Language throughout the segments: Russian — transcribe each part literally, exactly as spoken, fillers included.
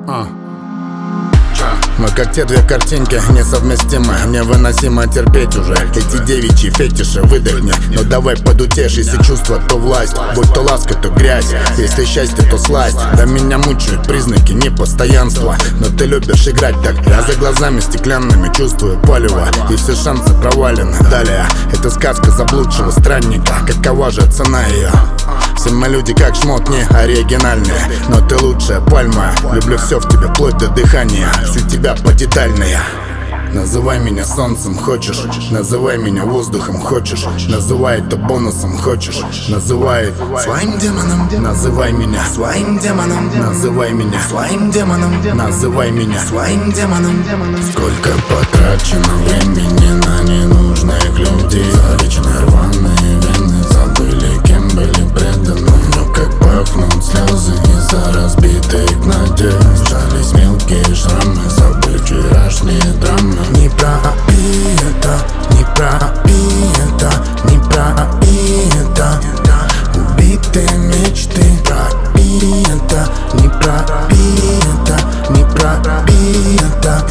А. Мы как те две картинки, несовместимы. Невыносимо терпеть уже эти девичьи фетиши. Выдохни, но давай подутешь. Если чувство, то власть, будь то ласка, то грязь. Если счастье, то сласть. Да меня мучают признаки непостоянства, но ты любишь играть так. Я за глазами стеклянными чувствую палево, и все шансы провалены. Далее, это сказка заблудшего странника. Какова же цена ее? Все мы люди как шмот, не оригинальные, но ты лучшая пальма. Люблю все в тебе, вплоть до дыхания, всю тебя подетальная. Называй меня солнцем, хочешь, называй меня воздухом, хочешь, называй это бонусом, хочешь, называй своим демоном, называй меня своим демоном, называй меня своим демоном, называй меня своим демоном. Сколько потрачено времени на ненужных людей, залечены рваные вены, забыли, кем были преданы. Но как пахнут слезы из-за разбитых надежд, жались мелкие шрамы, забыли вчерашние драмы. Не про это, не про это, не про это. Убитые мечты, про это, не про это, не про это.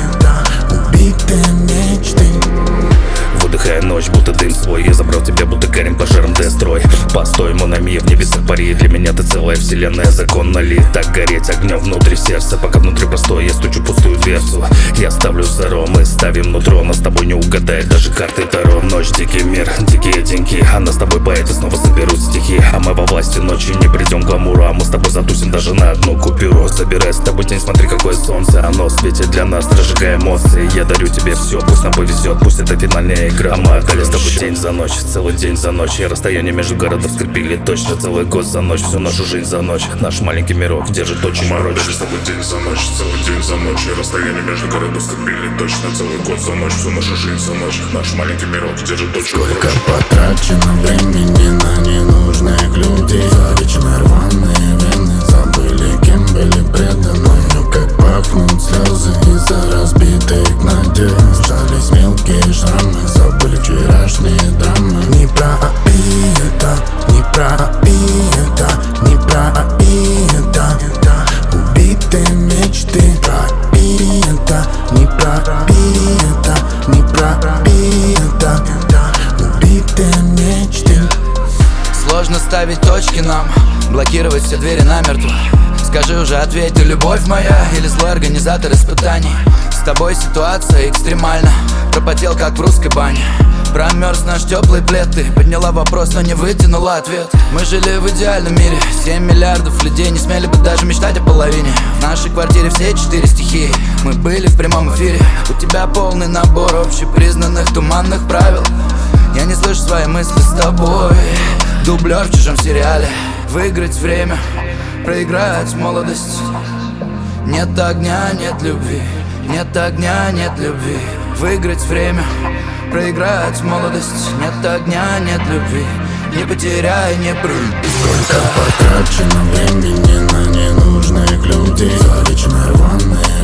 Убитые мечты. Выдыхая ночь, будто дым свой. Я забрал тебя, будто Карим пожаром дестрой. Постой, мономи, в небесах пари. Для меня ты целая вселенная, законно ли так гореть огнем внутри сердца? Пока внутри простой, я стучу пустую дверцу. Я ставлю заро, мы ставим нутро. Нас с тобой не угадает даже карты Таро. Ночь, дикий мир, дикие деньги. А нас с тобой поэты снова соберут стихи. А мы во власти ночи не придем к гламуру. А мы с тобой затусим даже на одну купюру. Собирай с тобой день, смотри какое солнце. Оно светит для нас, разжигая эмоции. Я дарю тебе все, пусть нам повезет, пусть это финальная игра. А мы отдали с тобой день за ночь, целый день за ночь. И расстояние между городов скрепили точно. Целый год за ночь, всю нашу жизнь за ночь. Наш маленький мирок держит очень прочно. Мы прочно. отдали с тобой день за ночь, целый день за ночь. И расстояние между городов скрепили точно. Целый год за ночь, всю нашу жизнь за ночь. Наш маленький мирок держит очень Сколько прочно. потрачено времени на ненужных людей, залечены рваные вены, забыли, кем были преданы. Но как пахнут слезы из-за разбитых надежд, жались мелкие шрамы, забыли вчерашние драмы. Не про это, не про это, не про это. Убитые мечты, про это, не про это, не про это. Убитые мечты. Сложно ставить точки нам, блокировать все двери намертво. Скажи уже, ответь, ты любовь моя или злой организатор испытаний? С тобой ситуация экстремальна, пропотел как в русской бане. Промерз наш теплый плед, ты подняла вопрос, но не вытянула ответ. Мы жили в идеальном мире, семь миллиардов людей не смели бы даже мечтать о половине. В нашей квартире все четыре стихии, мы были в прямом эфире. У тебя полный набор общепризнанных туманных правил. Я не слышу свои мысли с тобой, дублер в чужом сериале. Выиграть время, проиграть молодость. Нет огня, нет любви, нет огня, нет любви. Выиграть время, проиграть молодость. Нет огня, нет любви, не потеряй, не прыгай. Сколько потрачено времени на ненужных людей, залечены рваные